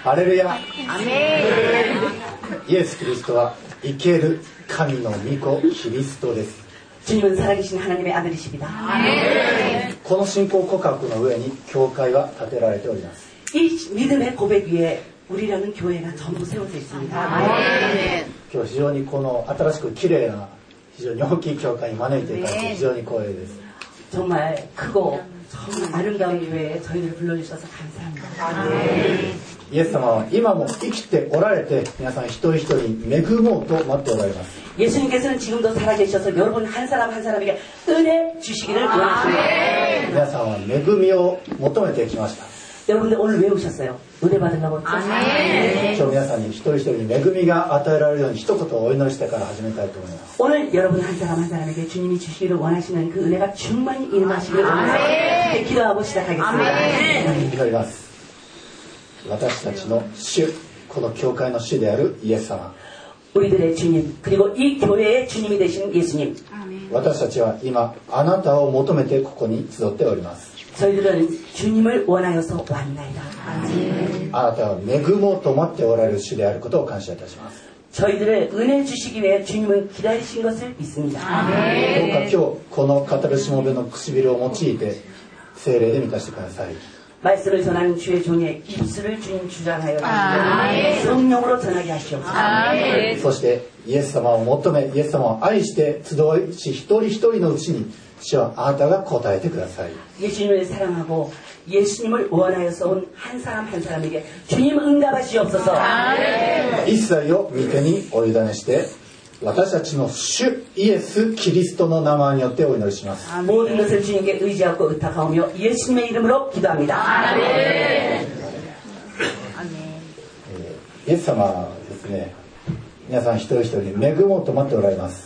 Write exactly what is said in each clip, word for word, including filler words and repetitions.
ハレルヤ。アメン。イエス・キリストは生ける神の御子キリストです。 주님은 살아계신 하나님의 아들이십니다. 아멘. この信仰告白の上に教会は建てられております。 이 믿음의 고백 위에 우리라는 교회가 전부 세워져 있습니다. 아멘. 今日非常にこの新しく綺麗な非常に大きい教会に招いていただき非常に光栄です。 정말 크고 정말 아름다운 교회에 저희를 불러주셔서 감사합니다. 아멘. イエス様は今も生きておられて皆さん一人一人に恵もうと待っておられます。 예수님께서는 지금도 살아계셔서 여러분 한 사람 한 사람에게 은혜 주시기를 원하십니다. 皆さんは恵みを求めてきました。 여러분들 오늘 왜 오셨어요? 은혜 받으려고 왔죠? 今日皆さんに一人一人に恵みが与えられるように一言お祈りしてから始めたいと思います。 오늘 여러분 한 사람 한 사람에게 주님이 주시기를 원하시는 그 은혜가 충만히 임하시기를 원합니다. 기도하고 시작하겠습니다. 祈ります。 私たちの主、この教会の主であるイエス様。 우리들의 주님, 그리고 이 교회의 주님이 되신 예수님. 私たちは今あなたを求めてここに集っております。 저희들은 주님을 원하여서 왔나이다. あなたは恵もうと待っておられる主であることを感謝いたします。 저희들을 은혜 주시기 위해 주님은 기다리신 것을 믿습니다. どうか今日この語るしもべの唇を用いて聖霊で満たしてください。 말씀을 전하는 주의 종의 입술을 주님 주장하여 주시고 성령으로 전하게 하시옵소서. そしてイエス様を求めイエス様を愛して集いし一人一人のうちに主はあなたが答えてください。 예수님을 사랑하고 예수님을 원하여서 온 한 사람 한 사람에게 주님 응답하시옵소서. 一切を御手にお委ねして私たちの主イエス・キリストの名前によってお祈りします。 모든 것을 주님께 의지하고 의탁하오며 예수님의 이름으로 기도합니다. 아멘. イエス様はですね、皆さん一人一人に恵もうと待っておられます。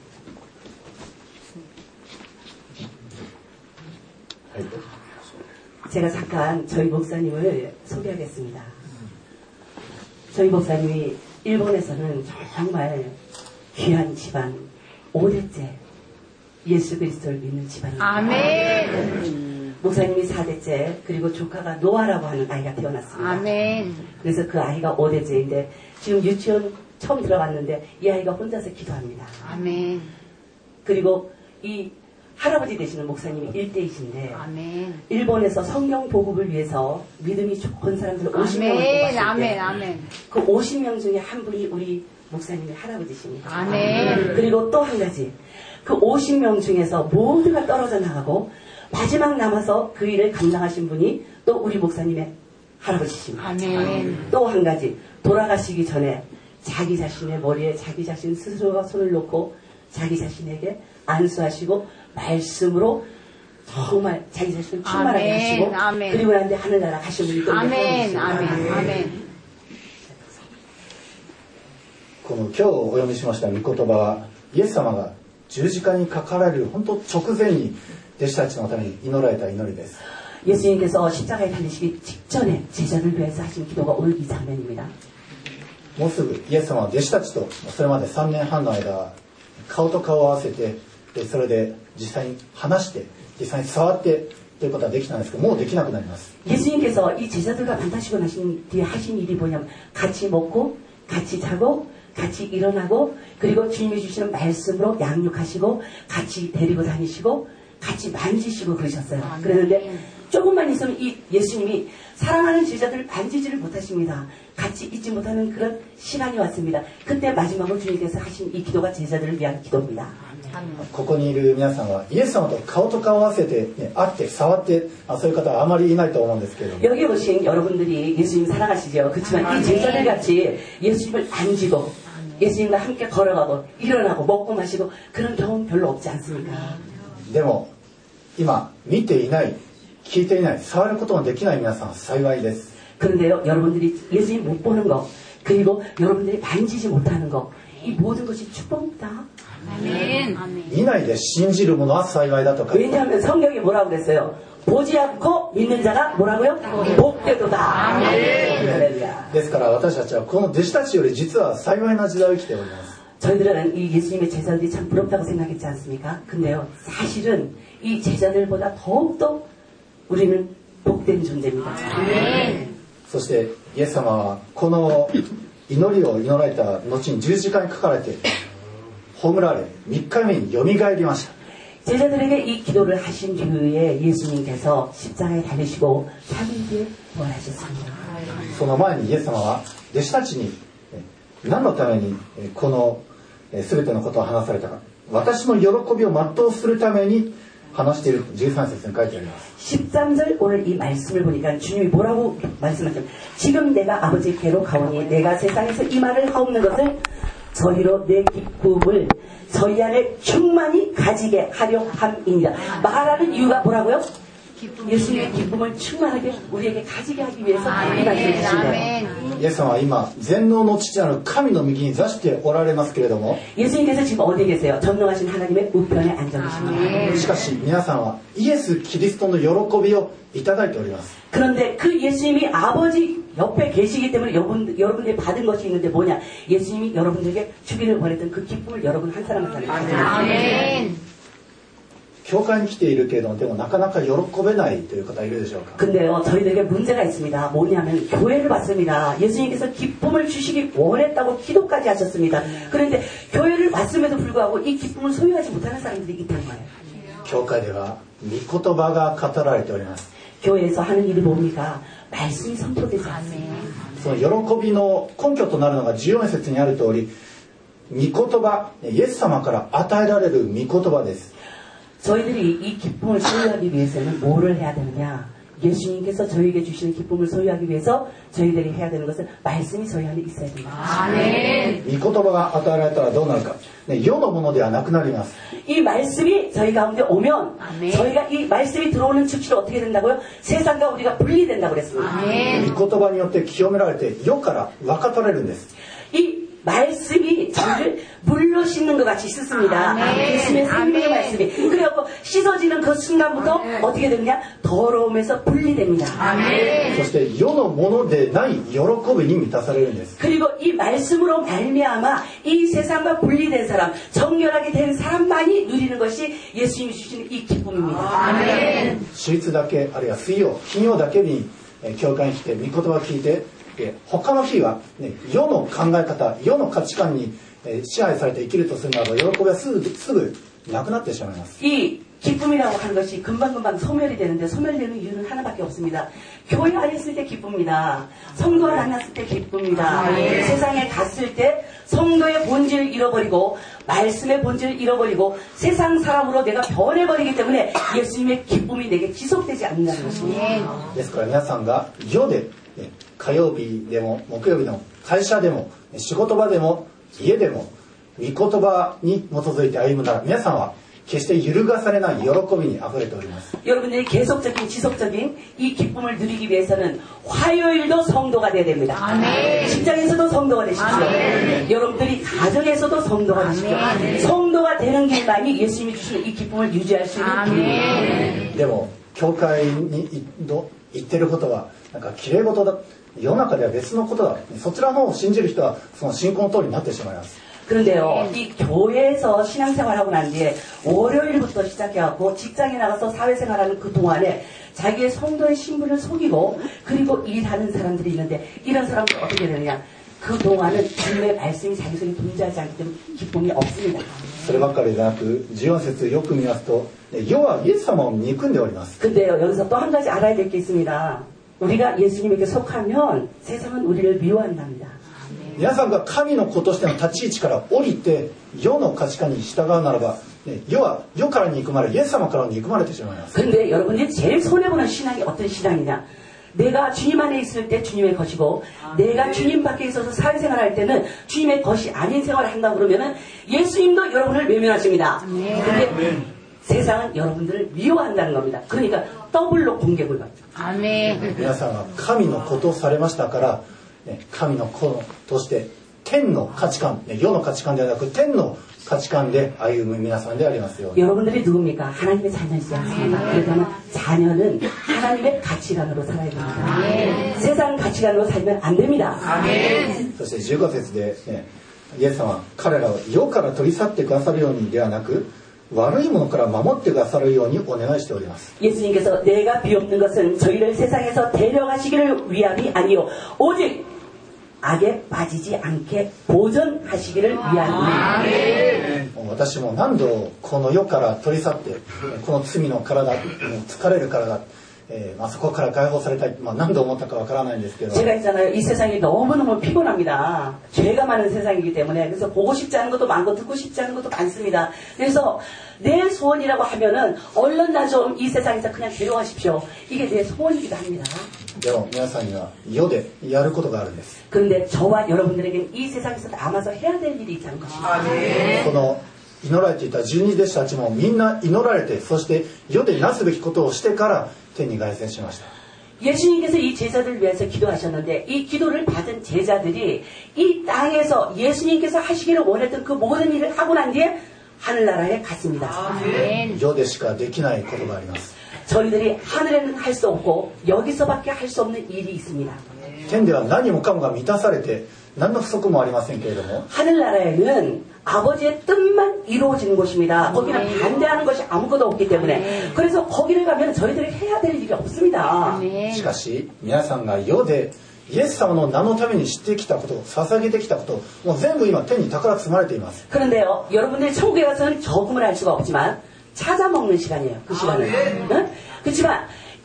제가 잠깐 저희 목사님을 소개하겠습니다. 저희 목사님이 일본에서는 정말 귀한 집안 오 대째 예수 그리스도를 믿는 집안입니다. 아멘. 목사님이 사 대째 그리고 조카가 노아라고 하는 아이가 태어났습니다. 아멘. 그래서 그 아이가 오 대째인데 지금 유치원 처음 들어갔는데 이 아이가 혼자서 기도합니다. 아멘. 그리고 이 할아버지 되시는 목사님이 일 대이신데 아멘. 일본에서 성경 보급을 위해서 믿음이 좋은 사람들 오십 명을 뽑았을 때 아멘, 아멘. 그 오십 명 중에 한 분이 우리 목사님의 할아버지십니다. 아멘. 그리고 또 한 가지 그 오십 명 중에서 모두가 떨어져 나가고 마지막 남아서 그 일을 감당하신 분이 또 우리 목사님의 할아버지십니다. 아멘. 또 한 가지 돌아가시기 전에 자기 자신의 머리에 자기 자신 스스로가 손을 놓고 자기 자신에게 안수하시고 말씀으로 정말 자기 자신을 충만하게 아멘, 하시고 아멘. 그리고 난데 하늘나라 가신 분이 또 아멘, 아멘, 아멘. この今日お読みしました御言葉はイエス様が十字架にかかられる本当直前に弟子たちのために祈られた祈りです。 예수님께서 십자가에 달리시기 직전에 제자들 위해서 하신 기도가 오늘 이 장면입니다. もうすぐイエス様は弟子たちとそれまでさんねんはんの間顔と顔を合わせてでそれで実際に話して実際に触ってということはできたんですけどもうできなくなります。 예수님께서 이 제자들과 만나시고 나신 뒤에 하신 일이 뭐냐면 같이 먹고 같이 자고 같이 일어나고 그리고 주님이 주시는 말씀으로 양육하시고 같이 데리고 다니시고 같이 만지시고 그러셨어요. 그랬는데 조금만 있으면 이 예수님이 사랑하는 제자들을 만지지를 못하십니다. 같이 있지 못하는 그런 시간이 왔습니다. 그때 마지막으로 주님께서 하신 이 기도가 제자들을 위한 기도입니다. ここにいる皆さんはイエス様と顔と顔を合わせて、ね、会って触ってあそういう方はあまりいないと思うんですけれども 여기 오신 여러분들이 예수님 사랑하시죠. 그렇지만 이 제자들 같이 예수님을 만지고 예수님과 함께 걸어가고 일어나고 먹고 마시고 그런 경험 별로 없지 않습니까? でも今見ていない聞いていない触ることができない皆さんは幸いです。 그런데요 여러분들이 예수님 못 보는 거 그리고 여러분들이 만지지 못하는 거 이 모든 것이 축복입니다. 아멘. 見ないで信じる者は幸いだとか 왜냐하면 성경이 뭐라고 그랬어요? 보지 않고 믿는 자가 뭐라고요? 복되도다. 아멘. ですから私たちはこの弟子たちより実は幸いな時代を生きております。 저희들은 이 예수님의 제자들이 참 부럽다고 생각했지 않습니까? 근데요 사실은 이 제자들보다 더욱더 우리는 복된 존재입니다. 아멘. そしてイエス様はこの祈りを祈られた後に十字架にかかられて葬られみっかめによみがえりました。 제자들에게 이 기도를 하신 뒤에 예수님께서 십자가에 달리시고 삼 일 뒤에 부활하셨습니다. その前にイエス様は弟子たちに何のためにこの全てのことを話されたか、私の喜びを全うするために話しているじゅうさん節に書いてあります。 십삼 절 오늘 이 말씀을 보니까 주님이 뭐라고 말씀하셨냐면 지금 내가 아버지께로 가오니 내가 세상에서 이 말을 하옵는 것을 저희로 내 기쁨을 저희 안에 충만히 가지게 하려 함이니라. 말하는 이유가 뭐라고요? 예수님의 기쁨을 충만하게 우리에게 가지게 하기 위해서 이 말씀을 주신 거예요. イエス様は今全能の父なる神の右に座しておられますけれども、 예수님께서 지금 어디에 계세요? 전능하신 하나님의 우편에 앉아 계십니다. しかし皆さんはイエス・キリストの喜びをいただいております。 그런데 그 예수님이 아버지 옆에 계시기 때문에 여러분, 여러분들이 받은 것이 있는데 뭐냐? 예수님이 여러분들에게 주기를 원했던 그 기쁨을 여러분 한 사람 한 사람 받는 거예요. 教会に来ているけれどもでもなかなか喜べないという方いるでしょうか。 근데요 저희들에게 문제가 있습니다. 뭐냐면 교회를 왔습니다. 예수님께서 기쁨을 주시기 원했다고 기도까지 하셨습니다. 그런데 교회를 왔음에도 불구하고 이 기쁨을 소유하지 못하는 사람들이 있다는 거예요. 教会では御言葉が語られております。 교회에서 하는 일이 뭡니까? 말씀이 선포되지 않습니다. その喜びの根拠となるのがじゅうよん節にある通り、御言葉、イエス様から与えられる御言葉です。 저희들이 이 기쁨을 소유하기 위해서는 뭐를 해야 되느냐? 예수님께서 저희에게 주시는 기쁨을 소유하기 위해서 저희들이 해야 되는 것은 말씀이 저희 안에 있어야 됩니다. 아멘. 御言葉が与えられたらどうなるか、ね、世のものではなくなります。 이 말씀이 저희 가운데 오면 아멘. 저희가 이 말씀이 들어오는 즉시로 어떻게 된다고요? 세상과 우리가 분리된다고 그랬습니다. 아멘. 御言葉によって清められて世から分か取れるんです。 이 말씀이 저를 물로 씻는 것 같이 씻습니다. 예수님의 생명의 말씀이. 그래갖고 씻어지는 그 순간부터 아멘. 어떻게 되느냐? 더러움에서 분리됩니다. 아멘. そして世のものでない喜びに満たされるんです。 그리고 이 말씀으로 말미암아 이 세상과 분리된 사람, 정결하게 된 사람만이 누리는 것이 예수님이 주시는 이 기쁨입니다. 아멘. 主日だけあるいは水曜、金曜だけに教会に来て御言葉を聞いて、他の日は、ね、世の考え方、世の価値観に支配されて生きるとするならば喜びはすぐ、すぐなくなってしまいます。 이 기쁨이라고 하는 것이 금방금방 소멸이 되는데 소멸되는 이유는 하나밖에 없습니다. 교회 안에 있을 때 기쁩니다. 성도가 만났을 때 기쁩니다. 네. 세상에 갔을 때 성도의 본질을 잃어버리고 말씀의 본질을 잃어버리고 세상 사람으로 내가 변해버리기 때문에 예수님의 기쁨이 내게 지속되지 않는다는 것입니다. ですから皆さんが世で火曜日でも木曜日でも会社でも仕事場でも家でも御言葉に基づいて歩むなら皆さんは決して揺るがされない喜びにあふれております。 여러분들이 계속적인 지속적인 이 기쁨을 누리기 위해서는 화요일도 성도가 돼야 됩니다. 아멘. 직장에서도 성도가 되십시오. 아멘. 여러분들이 가정에서도 성도가 되십시오. 아멘. 성도가 되는 길만이 예수님이 주시는 이 기쁨을 유지할 수 있는 길입니다. でも教会に行ってることはなんか綺麗事だ、世の中では別のことだ、そちらの方を信じる人はその信仰の通りになってしまいます。 그런데요, 이 교회에서 신앙생활하고 난 뒤에 월요일부터 시작해갖고 직장에 나가서 사회생활하는 그 동안에 자기의 성도의 신분을 속이고 그리고 일하는 사람들이 있는데 이런 사람들 어떻게 되느냐? 그 동안은 주님의 말씀이 자기 속에 존재하지 않기 때문에 기쁨이 없습니다. そればっかりでなくじゅうよん節よく見ますと世はイエス様を憎んでおります。 근데요, 여기서 또 한 가지 알아야 될 게 있습니다. 우리가 예수님에게 속하면 세상은 우리를 미워한답니다. 皆さんが神の子としての立ち位置から降りて世の価値観に従うならば、ね、世は世から憎まれイエス様から憎まれてしまいます。 근데 여러분들이 제일 손해보는 신앙이 어떤 신앙이냐? 내가 주님 안에 있을 때 주님의 것이고 내가 주님 밖에 있어서 사회생활할 때는 주님의 것이 아닌 생활을 한다 그러면은 예수님도 여러분을 외면하십니다. 근데 세상은 여러분들을 미워한다는 겁니다. 그러니까 더블로 공격을 받죠. 아멘. 皆さんは神の子とされましたから神の子として天の価値観、世の価値観ではなく天の価値観で歩む皆さんでありますように。 여러분들이 누굽니까? 하나님의 자녀이지 않습니까? 그렇다면 자녀는 하나님의 가치관으로 살아야 됩니다. 아멘. 세상 가치관으로 살면 안 됩니다. 아멘. そしてじゅうご節で、ね、イエス様は彼らを世から取り去ってくださるようにではなく悪いものから守ってくださるようにお願いしております。 예수님께서 내가 비옵는 것은 저희를 세상에서 데려가시기를 위함이 아니요 오직 악에 빠지지 않게 보존하시기를 위함입니다. 私も何度この世から取り去ってこの罪の体疲れる体えーまあ、そこから解放されたい、まあ、何度思ったかわからないんですけど 제가 있잖아요. 이 세상이 너무너무 피곤합니다. 죄가 많은 세상이기 때문에 그래서 보고 싶지 않은 것도 많고 듣고 싶지 않은 것도 많습니다. 그래서 내 소원이라고 하면은 얼른 나 좀 이 세상에서 그냥 데려가십시오. 이게 내 소원이기도 합니다. でも皆さんには世でやることがあるんです。 그런데 저와 여러분들에게는 이 세상에서 남아서 해야 될 일이 있다는 것입니다. この祈られていた十二弟子たちもみんな祈られてそして世でなすべきことをしてから天に凱旋しました。 예수님께서 이 제자들을 위해서 기도하셨는데 이 기도를 받은 제자들이 이 땅에서 예수님께서 하시기를 원했던 그 모든 일을 하고 난 뒤에 하늘나라에 갔습니다. 世でしかできないことがあります。 저희들이 하늘에는 할 수 없고 여기서밖에 할 수 없는 일이 있습니다. 天では何もかもが満たされて何の不足もありませんけれども 하늘나라에는 아버지의 뜻만 이루어지는 곳입니다. 거기는 반대하는 것이 아무것도 없기 때문에 그래서 거기를 가면 저희들이 해야 될 일이 없습니다. しかし皆さんが世でイエス様の名のためにしてきたこと捧げてきたこともう全部今天に宝積まれています。 그런데요 여러분들이 천국에 가서는 적응을 할 수가 없지만 찾아먹는 시간이에요. 그 시간은. 응? 그렇지만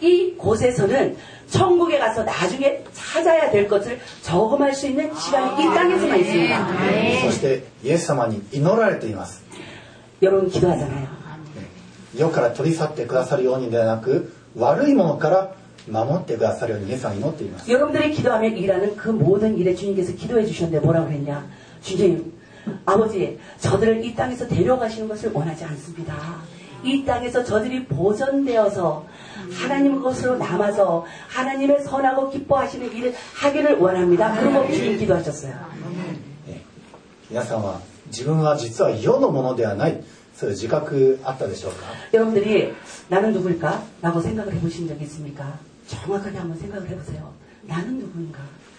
이곳에서는 천국에 가서 나중에 찾아야 될 것을 저금할 수 있는 시간이 이 땅에서만 있습니다. そしてイエス様に祈られています。 여러분 기도하잖아요. 世から取り去ってくださるようにではなく悪いものから守ってくださるようにイエス様は祈っています。 여러분들이 기도하면 일하는 그 모든 일에 주님께서 기도해 주셨는데 뭐라고 그랬냐? 주님, 아버지, 저들을 이 땅에서 데려가시는 것을 원하지 않습니다. 이 땅에서 저들이 보존되어서 하나님 것으로 남아서 하나님의 선하고 기뻐하시는 일을 하기를 원합니다. 그러고 주님 기도하셨어요. 皆さんは自分は実は世のものではないそういう自覚あったでしょうか？ 여러분들이 나는 누굴까? 라고 생각을 해보신 적이 있습니까? 정확하게 한번 생각을 해보세요. 나는 누구인가?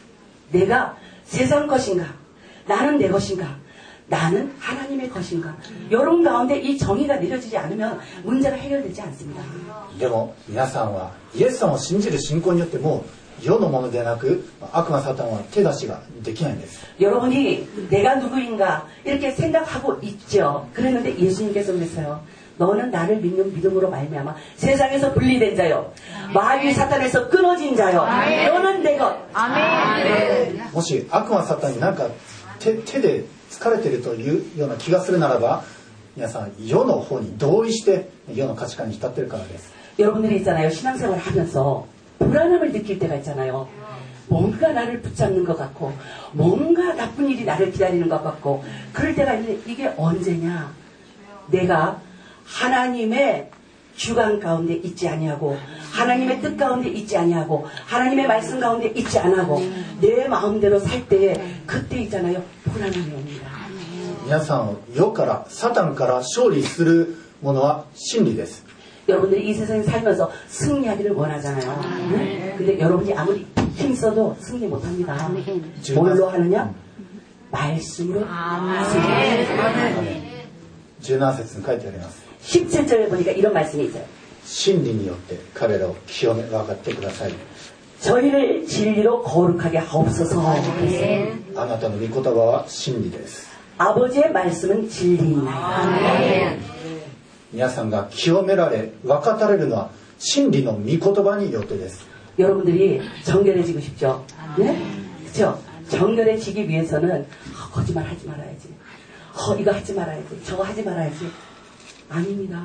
내가 세상 것인가? 나는 내 것인가? 나는 하나님의 것인가? 여러분 가운데 이 정의가 내려지지 않으면 문제가 해결되지 않습니다. でも皆さんはイエス様を信じる信仰によってもう世のものでなく悪魔サタンは手出しができないんです。 여러분이 내가 누구인가 이렇게 생각하고 있죠. 그랬는데 예수님께서 그랬어요. 너는 나를 믿는 믿음으로 말미암아 세상에서 분리된 자요 마귀 사탄에서 끊어진 자요 너는 내 것. もし悪魔サタンになんか 手, 手で疲れているというような気がするならば皆さん世の方に同意して世の価値観に浸っているからです。 여러분들이 있잖아요. 신앙생활을 하면서 불안함을 느낄 때가 있잖아요. 뭔가 나를 붙잡는 것 같고 뭔가 나쁜 일이 나를 기다리는 것 같고 그럴 때가 있는데 이게 언제냐? 내가 하나님의 주관 가운데 있지 아니하고 하나님의 뜻 가운데 있지 아니하고 하나님의 말씀 가운데 있지 않하고 내 마음대로 살 때에 그때 있잖아요. 불안함이 옵니다. 皆さん世からサタンから勝利するものは真理です。 여러분들이 이 세상에 살면서 승리하기를 원하잖아요. 네? 근데 여러분이 아무리 힘써도 승리 못합니다. 뭘로 하느냐? 말씀으로 승리합니다. じゅうなな節に書いてあります。 십칠 절에 보니까 이런 말씀이 있어요. 真理によって彼らを清め分かってください。 저희를 진리로 거룩하게 하옵소서. あなたの御言葉は真理です。 아버지의 말씀은 진리이나이다. 皆さんが清められ分かたれるのは真理の御言葉によってです。 여러분들이 정결해지고 싶죠? 네? 그렇죠? 정결해지기 위해서는 어, 거짓말 하지 말아야지. 어, 이거 하지 말아야지. 저거 하지 말아야지. 아닙니다.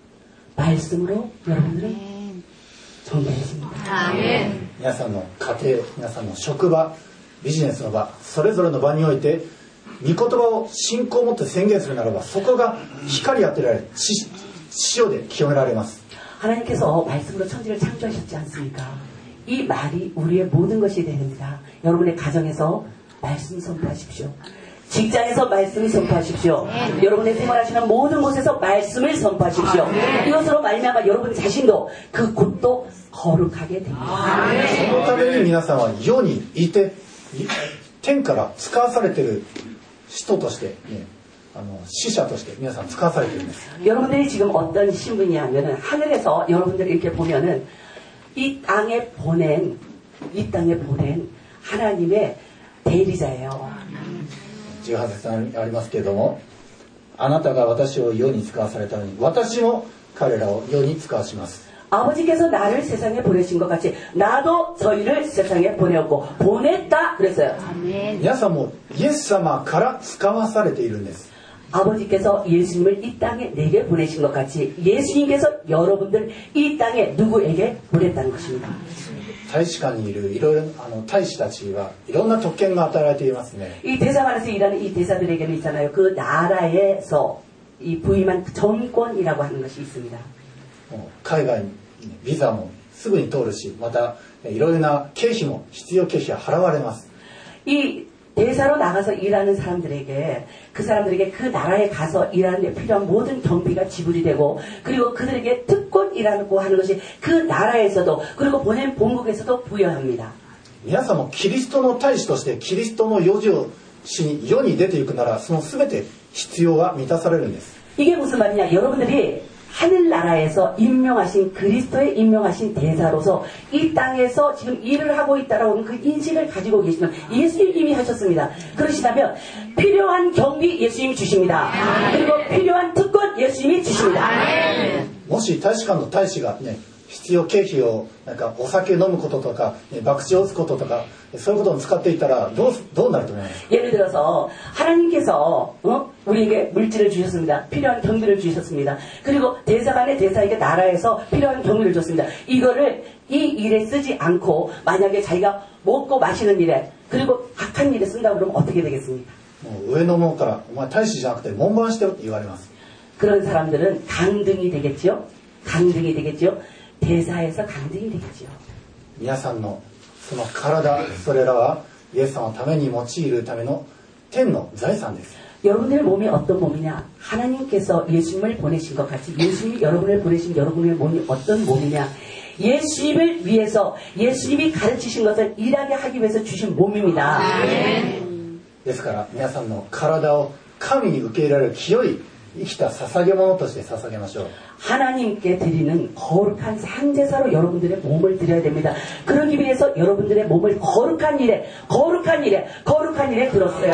말씀으로 여러분들은 정결해집니다. 아멘. 皆さんの家庭、皆さんの職場、ビジネスの場、それぞれの場において御言葉を信仰を持って宣言するならばそこが光り当てられ塩で清められます。 하나님께서 말씀으로 천지를 창조하셨지 않습니까? 이 말이 우리의 모든 것이 됩니다. 여러분의 가정에서 말씀 선포하십시오. 직장에서 말씀을 선포하십시오. 네. 여러분의 생활하시는 모든 곳에서 말씀을 선포하십시오. 아, 네. 이것으로 말미암아 여러분 자신도 그 곳도 거룩하게 됩니다. 아, 네. そのために皆さんは世にいて天から使わされている人として、ね、 あの使者として皆さん使わされているんです。 여러분들이 지금 어떤 신분이냐면은 하늘에서 여러분들이 이렇게 보면은 이 땅에 보낸 이 땅에 보낸 하나님의 대리자예요. じゅうはち節にありますけれども、あなたが私を世に使わされたのに私も彼らを世に使わします。 아버지께서 나를 세상에 보내신 것 같이 나도 저희를 세상에 보내었고 보냈다 그랬어요. 皆さんもイエス様から使わされているんです。 아버지께서 예수님을 이 땅에 내게 보내신 것 같이 예수님께서 여러분들 이 땅에 누구에게 보냈다는 것입니다. 大使館にいるいろいろあの大使たちはいろんな特権が与えられていますね。 이 대사관에서 일하는 이 대사들에게는 있잖아요. 그 나라에서 이 부임한 정권이라고 하는 것이 있습니다. 海外にビザもすぐに通るし、またいろいろな経費も必要経費は払われます。 이 대사로 나가서 일하는 사람들에게 그 사람들에게 그 나라에 가서 일하는 데 필요한 모든 경비가 지불이 되고 그리고 그들에게 특권이라고 하는 것이 그 나라에서도 그리고 보낸 본국에서도 부여합니다. 皆さんもキリストの大使としてキリストの用事をしに世に出ていくならその全て必要は満たされるんです。 이게 무슨 말이냐? 여러분들이 하늘나라에서 임명하신 그리스도의 임명하신 대사로서 이 땅에서 지금 일을 하고 있다라고 하는 그 인식을 가지고 계시면 예수님 이미 하셨습니다. 그러시다면 필요한 경비 예수님이 주십니다. 그리고 필요한 특권 예수님이 주십니다. もし大使館の大使がね必要経費をなんかお酒飲むこととか、ね、博打を打つこととかそういうことに使っていたらどうどうなると思います？ 예를 들어서 하나님께서 어? 우리에게 물질을 주셨습니다. 필요한 경비를 주셨습니다. 그리고 대사관의 대사에게 나라에서 필요한 경비를 줬습니다. 이거를 이 일에 쓰지 않고 만약에 자기가 먹고 마시는 일에 그리고 악한 일에 쓴다 그러면 어떻게 되겠습니까? もう上の者からお前大使じゃなくて門番してろって言われます。 그런 사람들은 강등이 되겠죠. 강등이 되겠죠. 대사에서 강등이 되겠죠. 皆さんのその体それらはイエス様のために用いるための天の財産です。 여러분의 몸이 어떤 몸이냐? 하나님께서 예수님을 보내신 것 같이 예수님이 여러분을 보내신 여러분의 몸이 어떤 몸이냐? 예수님을 위해서 예수님이 가르치신 것을 일하게 하기 위해서 주신 몸입니다. ですから皆さんの体を神に受け入れられる清い生きた捧げ物として捧げましょう。 하나님께 드리는 거룩한 상제사로 여러분들의 몸을 드려야 됩니다. 그러기 위해서 여러분들의 몸을 거룩한 일에 거룩한 일에 거룩한 일에 들었어야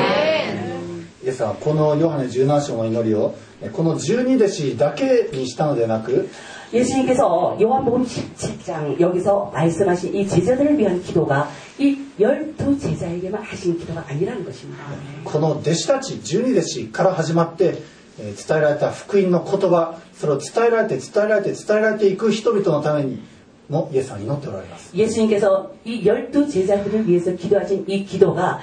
됩니다. イエスはこのヨハネじゅうなな章の祈りをこのじゅうに弟子だけにしたのでなく 예수님께서 요한복음 십칠 장 여기서 말씀하신 이 제자들을 위한 기도가 이 열두 제자에게만 하신 기도가 아니라는 것입니다. この弟子たちじゅうに弟子から始まって伝えられた福音の言葉それを伝えられて伝えられて伝えられていく人々のためにもイエスは祈っておられます。 예수님께서 이 열두 제자들을 위해서 기도하신 이 기도가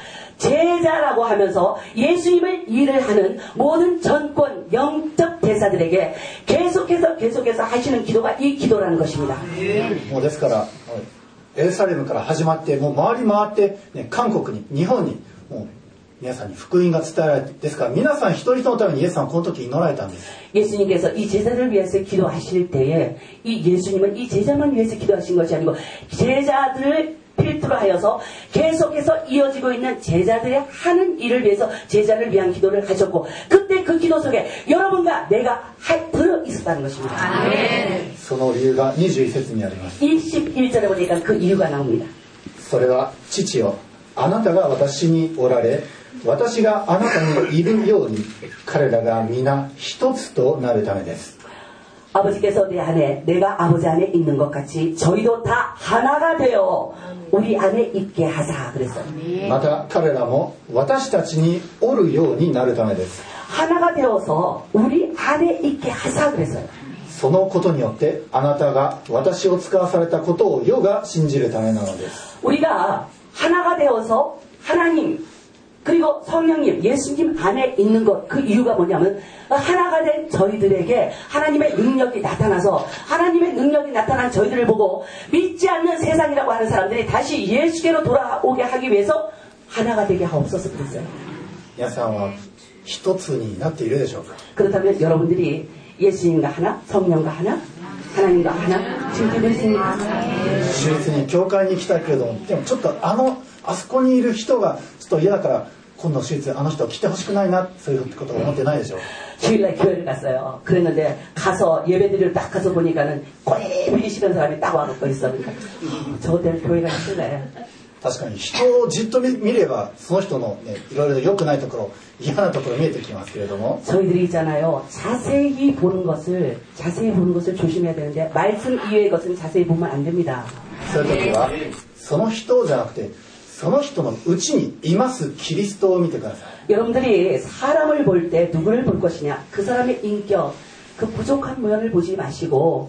제자라고 하면서 예수님을 일을 하는 모든 전권 영적 대사들에게 계속해서 계속해서 하시는 기도가 이 기도라는 것입니다. もうですからエルサレムから始まってもう回り回って、ね、韓国に日本にもう皆さんに福音が伝えられてですから皆さん一人一人のためにイエスさんはこの時祈られたんです。 예수님께서 이 제자를 위해서 기도하실 때에 이 예수님은 이 제자만 위해서 기도하신 것이 아니고 제자들을 필두로 하여서 계속해서 이어지고 있는 제자들의 하는 일을 위해서 제자를 위한 기도를 하셨고 그때 그 기도 속에 여러분과 내가 들어 있었다는 것입니다. 아멘. その理由がにじゅういち節にあります。 이십일 절에 보니까 그 이유가 나옵니다. それは父よあなたが私におられ私があなたにいるように彼らが皆一つとなるためです。 아버지께서 내 안에 내가 아버지 안에 있는 것 같이 저희도 다 하나가 되어 우리 안에 있게 하사 그랬어요. また彼らも私たちにおるようになるためです。 하나가 되어서 우리 안에 있게 하사 그랬어요. そのことによってあなたが私を使わされたことを世が信じるためなのです。 우리가 하나가 되어서 하나님 그리고 성령님 예수님 안에 있는 것 그 이유가 뭐냐면 하나가 된 저희들에게 하나님의 능력이 나타나서 하나님의 능력이 나타난 저희들을 보고 믿지 않는 세상이라고 하는 사람들이 다시 예수께로 돌아오게 하기 위해서 하나가 되게 하옵소서 그랬어요. 皆さんは一つになっているでしょうか。 그렇다면 여러분들이 예수님과 하나 성령과 하나 하나님과 하나 지금 있습니까? 主日に教会に行きたいけれどもでもちょっとあのあそこにいる人がちょっと嫌だから今度の手術あの人来てほしくないなそういうことを思ってないでしょう。 주일날 교회를 갔어요. 그랬는데 가서 예배드리러 딱 가서 보니까는 꼬리꼬리 싫은 사람이 딱 와갖고 있어. 그러니까 저 때는 교회가 힘들네. 確かに人をじっと見ればその人の、ね、いろいろ良くないところ嫌なところ見えてきますけれども 저희들이 있잖아요. 자세히 보는 것을 자세히 보는 것을 조심해야 되는데 말씀 이외의 것은 자세히 보면 안 됩니다. そういう時はその人じゃなくてその人のうちにいますキリストを見てください。 여러분들이 사람을 볼 때 누구를 볼 것이냐? 그 사람의 인격, 그 부족한 모양을 보지 마시고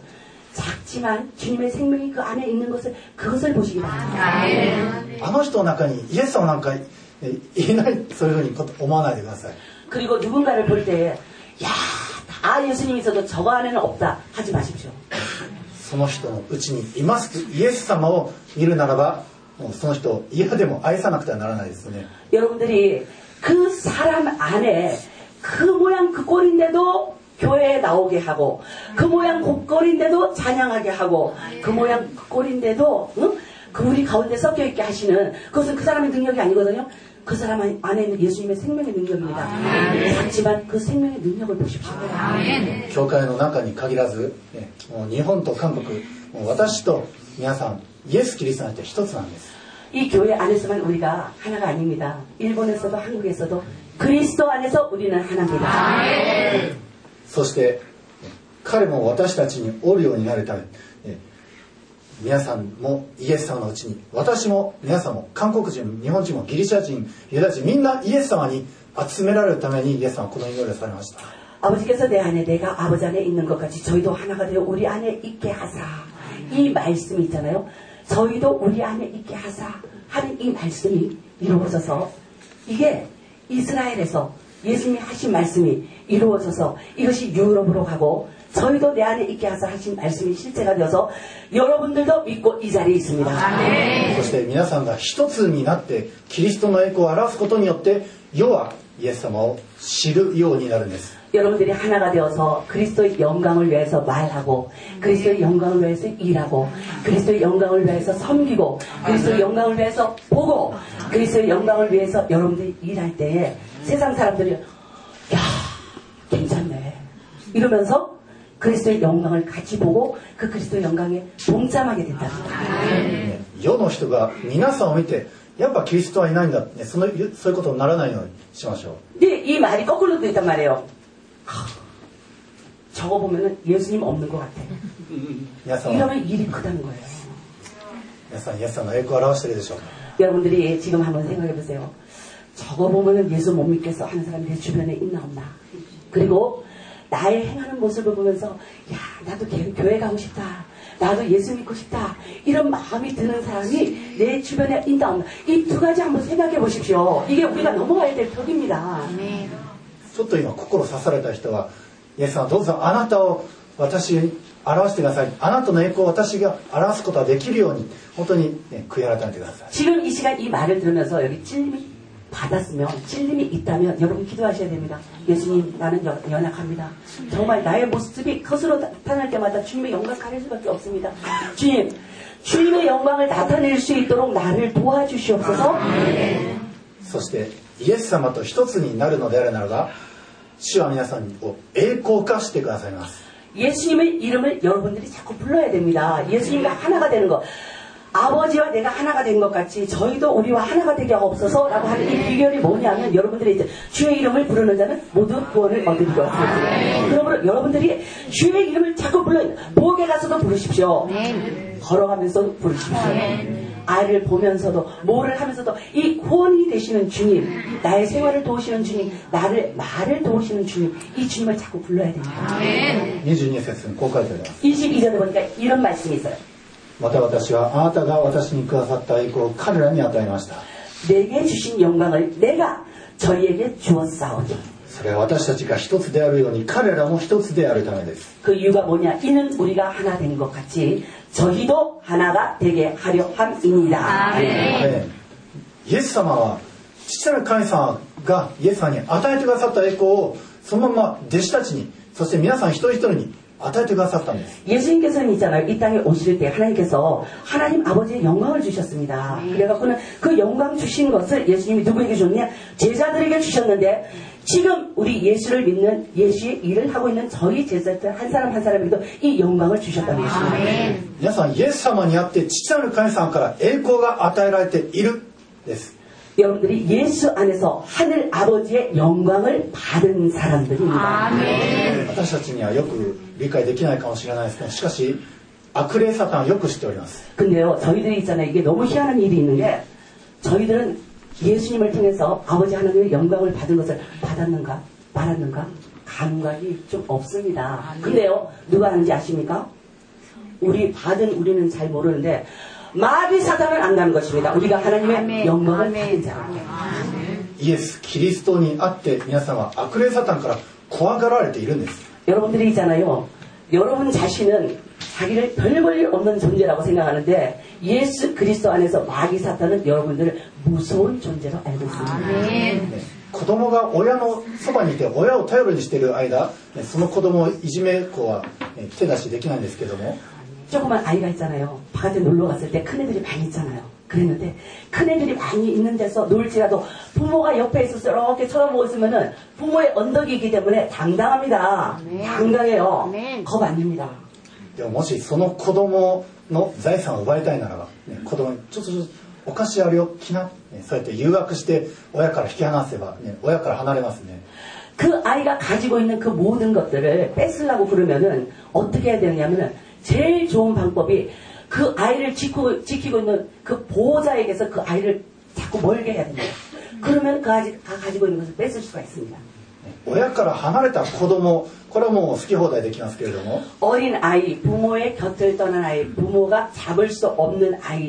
작지만 주님의 생명이 그 안에 있는 것을 그것을 보시기 바랍니다. あの人の中にイエス様なんかいないそういうふうに思わないでください。 그리고 누군가를 볼 때 야, 다 예수님이 있어도 저거 안에는 없다 하지 마십시오. その人のうちにいますイエス様を見るならばもうその人を嫌でも愛さなくてはならないですね。 여러분들이 그 사람 안에 그 모양 그 꼴인데도 교회에 나오게 하고 그 모양 그 꼴인데도 찬양하게 하고 그 모양 그 꼴인데도 응? 그 우리 가운데 섞여 있게 하시는 그것은 그 사람의 능력이 아니거든요. 그 사람 안에 있는 예수님의 생명의 능력입니다. 작지만 그 생명의 능력을 보십시오. 教会の中に限らず、ね、もう日本と韓国もう私と皆さんイエス・キリストによって一つなんです。 이 교회 안에서만 우리가 하나가 아닙니다. 일본에서도 한국에서도 그리스도 안에서 우리는 하나입니다. そして彼も私たちにおるようになるため皆さんもイエス様のうちに私も皆さんも韓国人日本人もギリシャ人ユダヤ人みんなイエス様に集められるためにイエス様はこの祈りをされました。 아버지께서 내 안에 내가 아버지 안에 있는 것 같이 저희도 하나가 되어 우리 안에 있게 하사 이 말씀이 있잖아요. 저희도 우리 안에 있게 하사 하는 이 말씀이 이루어져서 이게 이스라엘에서 예수님이 하신 말씀이 이루어져서 이것이 유럽으로 가고 저희도 내 안에 있게 하사 하신 말씀이 실제가 되어서 여러분들도 믿고 이 자리에 있습니다. そして皆さんが一つになってキリストの栄光を表すことによって世はイエス様を知るようになるんです。 여러분들이 하나가 되어서 그리스도의 영광을 위해서 말하고 그리스도의 영광을 위해서 일하고 그리스도의 영광을 위해서 섬기고 그리스도의 영광을 위해서 보고 그리스도의 영광을 위해서 여러분들이 일할 때에 세상 사람들이 야 괜찮네 이러면서 그리스도의 영광을 같이 보고 그 그리스도의 영광에 동참하게 된답니다. 世の人が皆さんを見てやっぱキリストはいないんだ、ね、そのそういうことにならないようにしましょう。 근데 이 말이 거꾸로 도 있단 말이에요. 저거 보면은 예수님 없는 것 같아. 이러면 일이 크다는 거예요. 皆さんイエス様の栄光を表しているでしょうか。 여러분들이 지금 한번 생각해 보세요. 저거 보면은 예수 못 믿겠어 하는 사람이 내 주변에 있나 없나. 그리고 나의 행하는 모습을 보면서 야 나도 교회 가고 싶다. 나도 예수 믿고 싶다. 이런 마음이 드는 사람이 내 주변에 있나 없나. 이 두 가지 한번 생각해 보십시오. 이게 우리가 넘어가야 될 벽입니다. ちょっと今心刺された人はイエス様どうぞあなたを私に表してください。あなたの栄光を私が表すことができるように本当に、ね、悔い改めてください。 지금 이 시간 이 말을 들으면서 여기 찔림이 받았으면 찔림이 있다면 여러분 기도하셔야 됩니다. 예수님 나는 여, 연약합니다. 정말 나의 모습이 컷으로 나타날 때마다 주님의 영광 가릴 수밖에 없습니다. 주님 주님의 영광을 나타낼 수 있도록 나를 도와주시옵소서. そしてイエス様と一つになるのであるならば主は皆さんを栄光化してくださいます。 예수님의 이름을 여러분들이 자꾸 불러야 됩니다. 예수님과 하나가 되는 것. 아버지와 내가 하나가 된 것 같이 저희도 우리와 하나가 되게 없어서 라고 하는 이 비결이 뭐냐면 여러분들이 이제 주의 이름을 부르는 자는 모두 구원을 얻을 것 같습니다. 그러므로 여러분들이 주의 이름을 자꾸 불러요. 목에 가서도 부르십시오. 걸어가면서도 부르십시오. 아이를 보면서도 뭐를 하면서도 이 구원이 되시는 주님, 나의 생활을 도우시는 주님, 나를 말을 도우시는 주님, 이 주님을 자꾸 불러야 됩니다. にじゅうに節にこう書いてあります。 이십이 절에 보니까 이런 말씀이 있어요. また私はあなたが私にくださった栄光を彼らに与えました。 내게 주신 영광을 내가 저희에게 주었사오니. それは私たちが一つであるように彼らも一つであるためです。 그 이유가 뭐냐? 이는 우리가 하나 된 것 같이 저희도 하나가 되게 하려 함입니다. ね、イエス様は父なる神様がイエス様に与えてくださった栄光をそのまま弟子たちにそして皆さん一人一人に与えてくださったんです。 예수님께서는 있잖아요. 이 땅에 오실 때 하나님께서 하나님 아버지의 영광을 주셨습니다. 그래갖고는 그 영광 주신 것을 예수님이 누구에게 줬냐? 제자들에게 주셨는데 지금 우리 예수를 믿는 예수의 일을 하고 있는 저희 제자들 한 사람 한 사람에게도 이 영광을 주셨다는 것입니다. 皆さんイエス様にあって父なる神様から栄光が与えられているです。 여러분들이 예수 안에서 하늘 아버지의 영광을 받은 사람들입니다. 私たちにはよく理解できないかもしれないですけど、しかし悪霊サタンはよく知っております。 근데요, 저희들이 있잖아요. 이게 너무 희한한 일이 있는 게 저희들은 예수님을 통해서 아버지 하나님의 영광을 받은 것을 받았는가 말았는가 감각이 좀 없습니다. 근데요, 누가 하는지 아십니까? 우리 받은 우리는 잘 모르는데 마귀 사단은 안다는 것입니다. 우리가 하나님의 아멘. 영광을 받은 자. イエス・キリストにあって皆さんは悪霊サタンから怖がられているんです。 여러분들이 있잖아요. 여러분 자신은 자기를 별 볼 일 없는 존재라고 생각하는데 예수 그리스도 안에서 마귀 사탄은 여러분들을 무서운 존재로 알고 있습니다. 子供が親のそばにいて親を頼りにしている間、その子供をいじめっ子は手出しできないんですけども、 조그만 아이가 있잖아요. 바깥에 놀러 갔을 때 큰애들이 많이 있잖아요. 그랬는데 큰애들이 많이 있는 데서 놀지라도 부모가 옆에 있어서 이렇게 쳐다보고 있으면은 부모의 언덕이기 때문에 당당합니다. 당당해요. 겁 안 냅니다. でももしその子供の財産を奪いたいならば、ね、子供にちょっとちょっとお菓子あるよ来な、ね、そうやって誘惑して親から引き離せば、ね、親から離れますね。 그 아이가 가지고 있는 그 모든 것들을 뺏으려고 그러면은 어떻게 해야 되느냐면은 제일 좋은 방법이 그 아이를 지키고, 지키고 있는 그 보호자에게서 그 아이를 자꾸 멀게 해야 됩니다. 그러면 그 아이가 가지고 있는 것을 뺏을 수가 있습니다. 親から離れた子供、これはもう好き放題できますけれども、 어린 아이, 부모의 곁을 떠난 아이, 부모가 잡을 수 없는 아이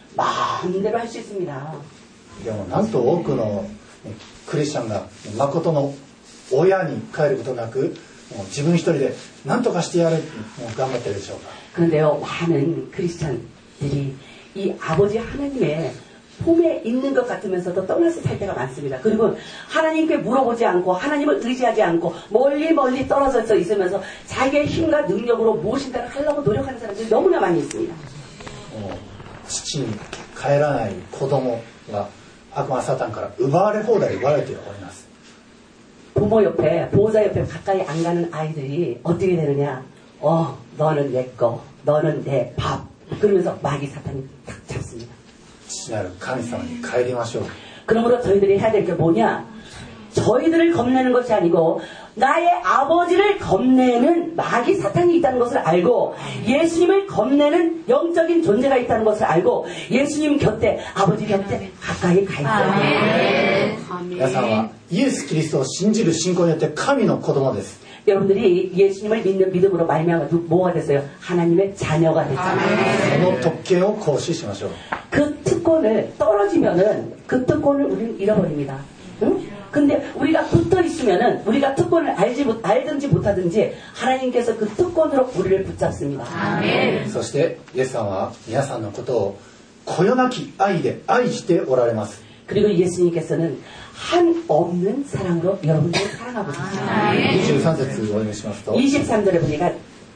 마음대로 할 수 있습니다. でもなんと多くのクリスチャンが誠の親に帰ることなく、もう自分一人で何とかしてやるってもう頑張ってるでしょうか。 그런데요, 많은 크리스찬들이 이 아버지 하나님의 품에 있는 것 같으면서도 떠나서 살 때가 많습니다. 그리고 하나님께 물어보지 않고 하나님을 의지하지 않고 멀리 멀리 떨어져 있으면서 자기의 힘과 능력으로 무엇인가를 하려고 노력하는 사람들이 너무나 많이 있습니다. 父に帰らない子供が悪魔サタンから奪われ放題奪われております。 부모 옆에 보호자 옆에 가까이 안 가는 아이들이 어떻게 되느냐? 어, 너는 내 거, 너는 내 밥. 그러면서 마귀 사탄이 딱 잡습니다. 父なる神様に帰りましょう。 그러므로 저희들이 해야 될 게 뭐냐? 저희들을 겁내는 것이 아니고 나의 아버지를 겁내는 마귀 사탄이 있다는 것을 알고 예수님을 겁내는 영적인 존재가 있다는 것을 알고 예수님 곁에 아버지 곁에 가까이 가 있어요. 皆さんはイエス・キリストを信じる信仰によって神の子供です。 여러분들이 예수님을 믿는 믿음으로 말미암아 뭐가 됐어요? 하나님의 자녀가 됐잖아요. その特権を行使しましょう。 그 특권을 떨어지면은 그 특권을 우리는 잃어버립니다. 응? 근데 우리가 붙어 있으면은 우리가 특권을 알지 못 알든지 못하든지 하나님께서 그 특권으로 우리를 붙잡습니다. 아멘. そしてイエスさんは皆さんのことをこよなき愛で愛しておられます。 그리고 예수님께서는 한 없는 사랑으로 여러분들을 사랑하고 계십니다. にじゅうさん節をお読みしますと、 이십삼 절에 보니까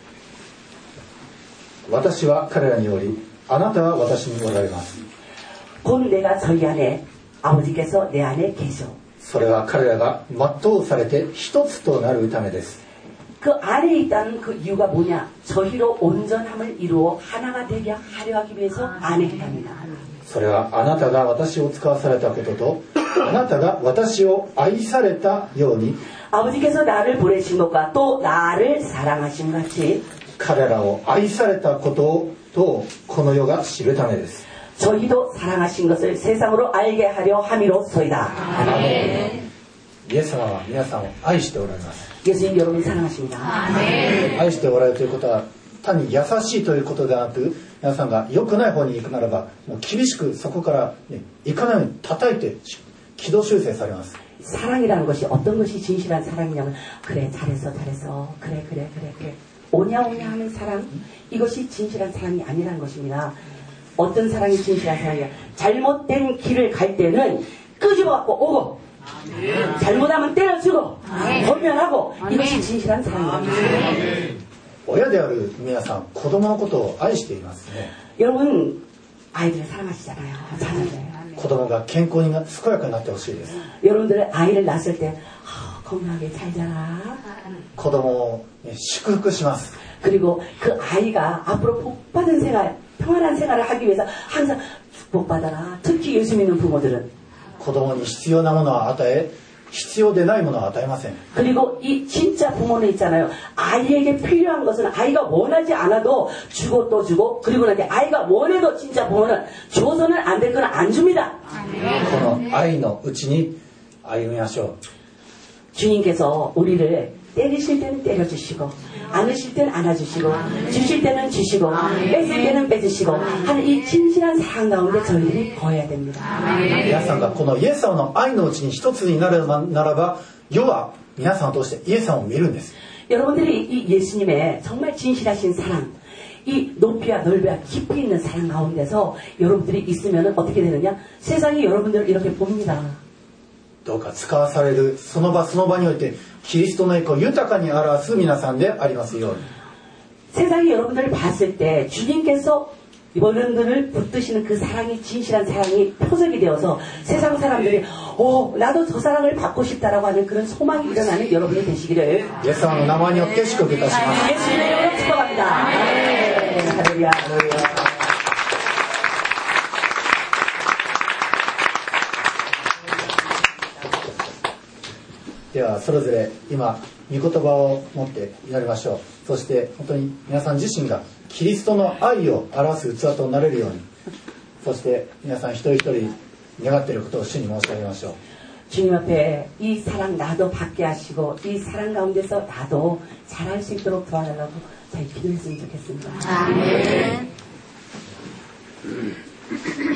私は彼らによりあなたは私におられます。 곧 내가 저희 안에 아버지께서 내 안에 계셔. それは彼らが全うされて一つとなるためです。 그 안에 있다는 그 이유가 뭐냐? 저희로 온전함을 이루어 하나가 되게 하려 하기 위해서 안에 있답니다. それはあなたが私を使わされたこととあなたが私を愛されたように 아버지께서 나를 보내신 것과 또 나를 사랑하신 같이 彼らを愛されたこととこの世が知るためです。 저희도 사랑하신 것을 세상으로 알게 하려 함이로소이다. 아멘. イエス様は皆さんを愛しておられます。 예수님 여러분 사랑하십니다. 아멘. 愛しておられるということは単に優しいということではなく、皆さんが良くない方に行くならばもう厳しくそこから、ね、行かないように叩いて軌道修正されます。 사랑이라는 것이 어떤 것이 진실한 사랑이냐면 그래 잘했어 잘했어 그래 그래 그래 그래 오냐 오냐 하는 사랑 이것이 진실한 사랑이 아니라는 것입니다. 어떤 사랑이 진실한 사랑이야? 잘못된 길을 갈 때는 끄집어갖고 오고 잘못하면 때려주고 권면하고 이것이 진실한 사랑입니다. 親である皆さん、子供のことを愛していますね。 여러분 아이들을 사랑하시잖아요. 사랑해요. 子供が健康にな健やかになってほしいです。 여러분들 아이를 낳았을 때 아, 건강하게 잘 자라. 子供を、ね、祝福します。 그리고 그 아이가 앞으로 복받은 생활, 평안한 생활을 하기 위해서 항상 축복받아라. 특히 예수 믿는 부모들은 子供に必要なものを与え、必要でないものを与えません。 그리고 이 진짜 부모는 있잖아요. 아이에게 필요한 것은 아이가 원하지 않아도 주고 또 주고, 그리고 나중에 아이가 원해도 진짜 부모는 줘서는 안 될 건 안 줍니다. この愛のうちに歩みましょう。 주님께서 우리를 때리실 때는 때려주시고, 안으실 때는 안아주시고, 주실 때는 주시고, 뺏을 때는 뺏으시고 하는 이 진실한 사랑 가운데 저희들이 거해야 됩니다. 皆さんがこのイエス様の愛のうちに一つになるならば、世は皆さんを通してイエス様を見るんです。 여러분들이 이 예수님의 정말 진실하신 사랑, 이 높이와 넓이와 깊이 있는 사랑 가운데서 여러분들이 있으면 어떻게 되느냐? 세상이 여러분들을 이렇게 봅니다. どうか使わされるその場その場においてキリストの栄光を豊かに表す皆さんでありますように。 세상이 여러분들을 봤을 때 주님께서 여러분들을 붙드시는 그 사랑이 진실한 사랑이 표적이 되어서 세상 사람들이 오 나도 저 사랑을 받고 싶다라고 하는 그런 소망이 일어나는 여러분이 되시기를 イエス様の名前によって祝福いたします。 예수님의 이름으로 축복합니다. 아멘. 할렐루야. 할렐루야. ではそれぞれ今御言葉を持って祈りましょう。そして本当に皆さん自身がキリストの愛を表す器となれるように、そして皆さん一人一人願っていることを主に申し上げましょう。 주님 앞에 이 사랑 나도 받게 하시고 이 사랑 가운데서 나도 잘할 수 있도록 도와달라고 저희 기도했으면 좋겠습니다. 아멘.